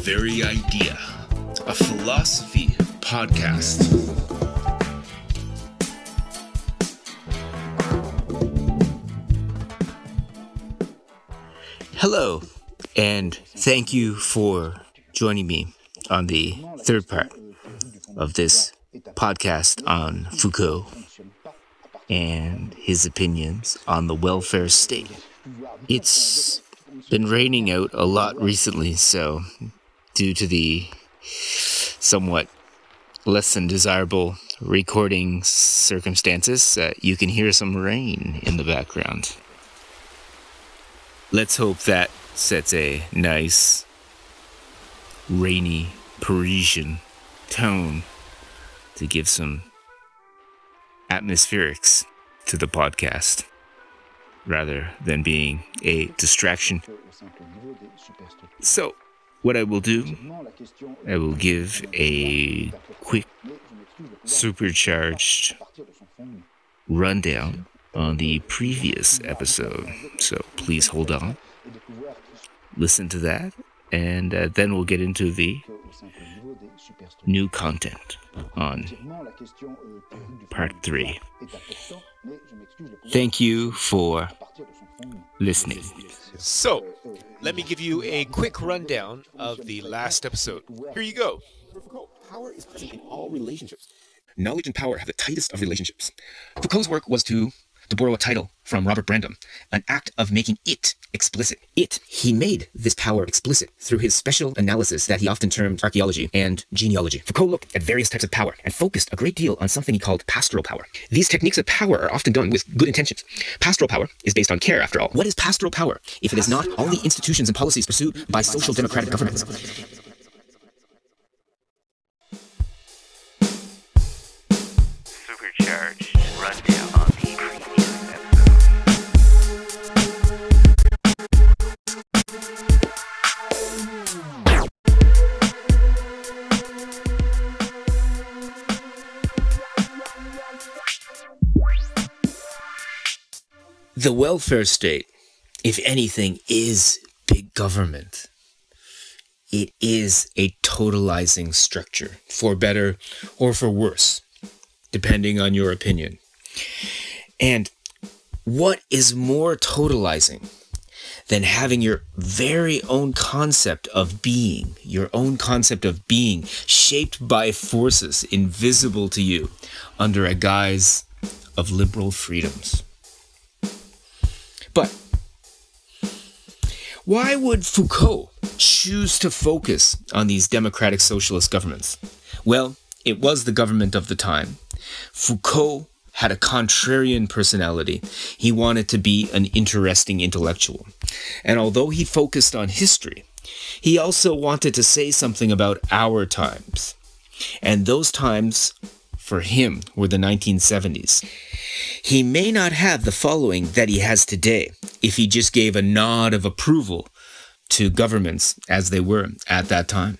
very idea. A philosophy podcast. Hello, and thank you for joining me on the third part of this podcast on Foucault and his opinions on the welfare state. It's been raining out a lot recently, so due to the somewhat less than desirable recording circumstances, you can hear some rain in the background. Let's hope that sets a nice, rainy, Parisian tone to give some atmospherics to the podcast, rather than being a distraction. So, what I will do, I will give a quick, supercharged rundown on the previous episode. So please hold on, listen to that, and then we'll get into the new content on part 3. Thank you for listening. So, let me give you a quick rundown of the last episode. Here you go. Power is present in all relationships. Knowledge and power have the tightest of relationships. Foucault's work was to borrow a title from Robert Brandom, an act of making it explicit. He made this power explicit through his special analysis that he often termed archaeology and genealogy. Foucault looked at various types of power and focused a great deal on something he called pastoral power. These techniques of power are often done with good intentions. Pastoral power is based on care, after all. What is pastoral power if it is not all the institutions and policies pursued by social democratic governments? Supercharged rundown on the previous episode. The welfare state, if anything, is big government. It is a totalizing structure, for better or for worse, depending on your opinion. And what is more totalizing than having your very own concept of being, shaped by forces invisible to you under a guise of liberal freedoms? But why would Foucault choose to focus on these democratic socialist governments? Well, it was the government of the time. Foucault had a contrarian personality. He wanted to be an interesting intellectual. And although he focused on history, he also wanted to say something about our times. And those times, for him, were the 1970s. He may not have the following that he has today if he just gave a nod of approval to governments as they were at that time.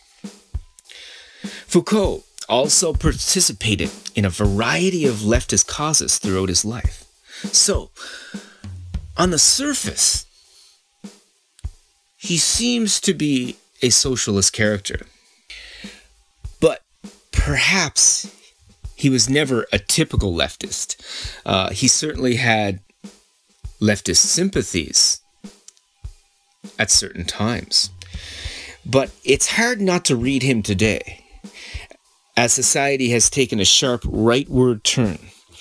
Foucault also participated in a variety of leftist causes throughout his life. So, on the surface, he seems to be a socialist character. But perhaps he was never a typical leftist. He certainly had leftist sympathies at certain times. But it's hard not to read him today, as society has taken a sharp rightward turn,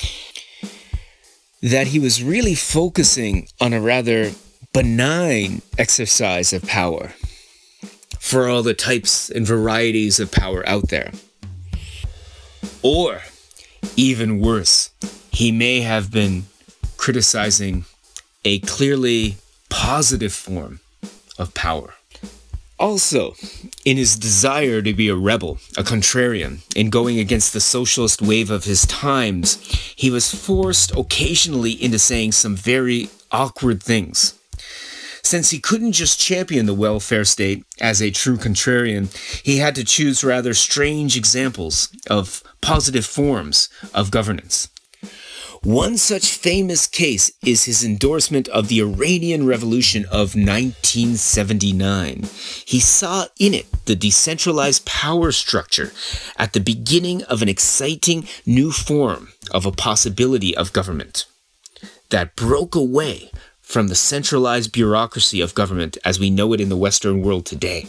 that he was really focusing on a rather benign exercise of power for all the types and varieties of power out there. Or, even worse, he may have been criticizing a clearly positive form of power. Also, in his desire to be a rebel, a contrarian, in going against the socialist wave of his times, he was forced occasionally into saying some very awkward things. Since he couldn't just champion the welfare state as a true contrarian, he had to choose rather strange examples of positive forms of governance. One such famous case is his endorsement of the Iranian Revolution of 1979. He saw in it the decentralized power structure at the beginning of an exciting new form of a possibility of government that broke away from the centralized bureaucracy of government as we know it in the Western world today.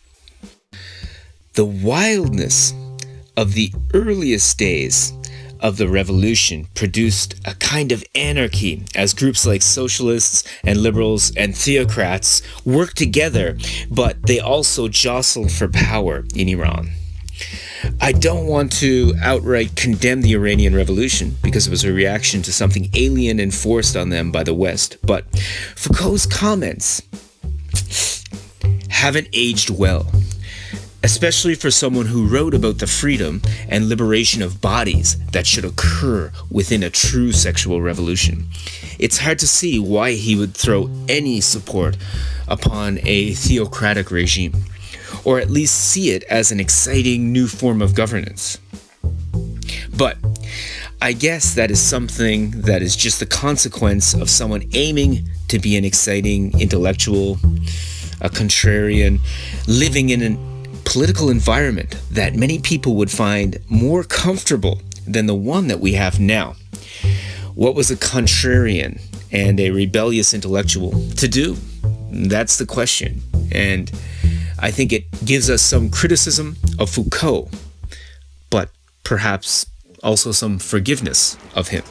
The wildness of the earliest days of the revolution produced a kind of anarchy as groups like socialists and liberals and theocrats worked together, but they also jostled for power in Iran. I don't want to outright condemn the Iranian Revolution because it was a reaction to something alien and forced on them by the West, but Foucault's comments haven't aged well, especially for someone who wrote about the freedom and liberation of bodies that should occur within a true sexual revolution. It's hard to see why he would throw any support upon a theocratic regime, or at least see it as an exciting new form of governance. But I guess that is something that is just the consequence of someone aiming to be an exciting intellectual, a contrarian, living in a political environment that many people would find more comfortable than the one that we have now. What was a contrarian and a rebellious intellectual to do? That's the question. And I think it gives us some criticism of Foucault, but perhaps also some forgiveness of him.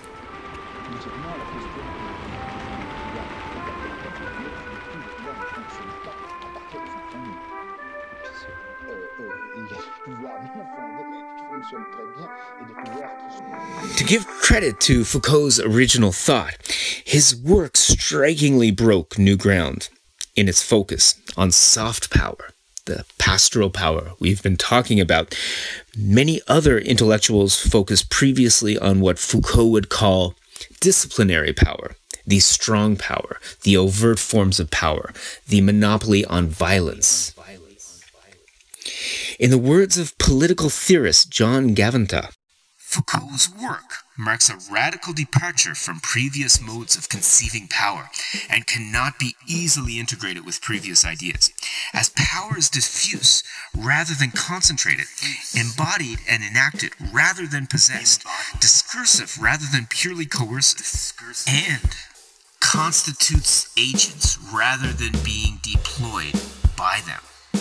To give credit to Foucault's original thought, his work strikingly broke new ground in its focus on soft power, the pastoral power we've been talking about. Many other intellectuals focused previously on what Foucault would call disciplinary power, the strong power, the overt forms of power, the monopoly on violence. In the words of political theorist John Gaventa, Foucault's work marks a radical departure from previous modes of conceiving power and cannot be easily integrated with previous ideas. As power is diffuse rather than concentrated, embodied and enacted rather than possessed, discursive rather than purely coercive, and constitutes agents rather than being deployed by them.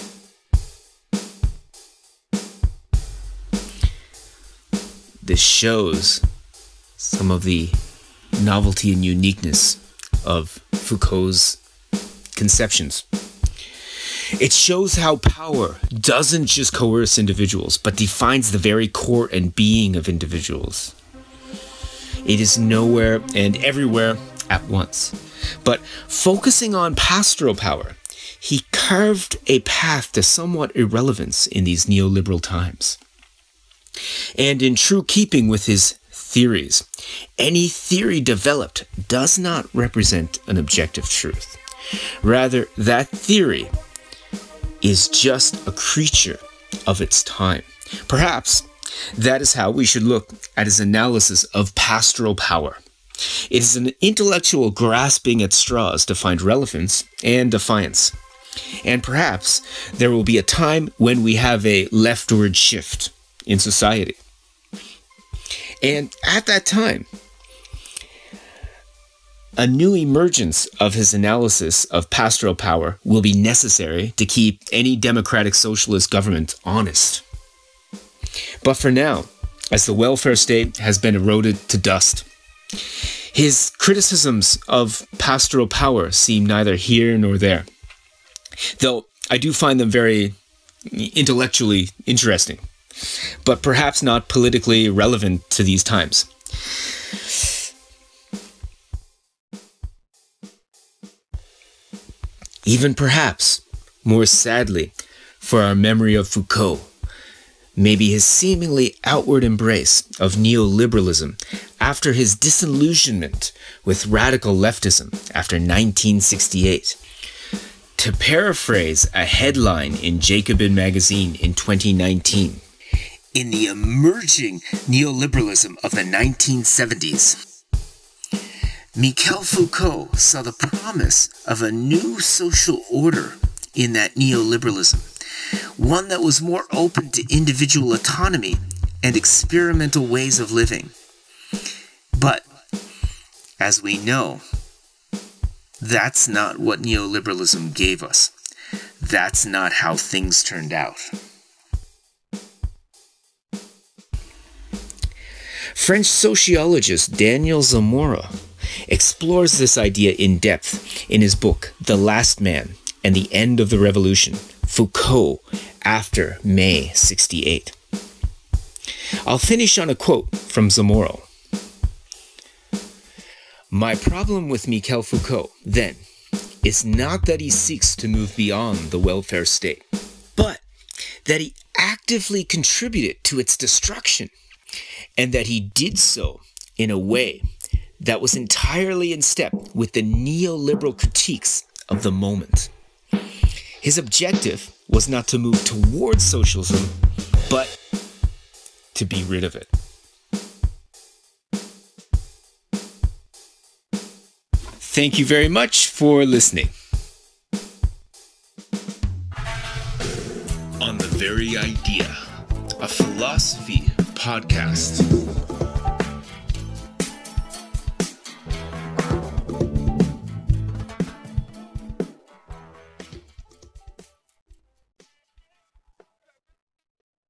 This shows some of the novelty and uniqueness of Foucault's conceptions. It shows how power doesn't just coerce individuals, but defines the very core and being of individuals. It is nowhere and everywhere at once. But focusing on pastoral power, he carved a path to somewhat irrelevance in these neoliberal times. And in true keeping with his theories, any theory developed does not represent an objective truth. Rather, that theory is just a creature of its time. Perhaps that is how we should look at his analysis of pastoral power. It is an intellectual grasping at straws to find relevance and defiance. And perhaps there will be a time when we have a leftward shift in society. And at that time, a new emergence of his analysis of pastoral power will be necessary to keep any democratic socialist government honest. But for now, as the welfare state has been eroded to dust, his criticisms of pastoral power seem neither here nor there, though I do find them very intellectually interesting, but perhaps not politically relevant to these times. Even perhaps, more sadly, for our memory of Foucault, maybe his seemingly outward embrace of neoliberalism after his disillusionment with radical leftism after 1968. To paraphrase a headline in Jacobin magazine in 2019, in the emerging neoliberalism of the 1970s. Michel Foucault saw the promise of a new social order in that neoliberalism, one that was more open to individual autonomy and experimental ways of living. But, as we know, that's not what neoliberalism gave us. That's not how things turned out. French sociologist Daniel Zamora explores this idea in depth in his book, The Last Man and the End of the Revolution, Foucault after May 68. I'll finish on a quote from Zamora. My problem with Michel Foucault, then, is not that he seeks to move beyond the welfare state, but that he actively contributed to its destruction, and that he did so in a way that was entirely in step with the neoliberal critiques of the moment. His objective was not to move towards socialism, but to be rid of it. Thank you very much for listening. On the Very Idea, a philosophy podcast.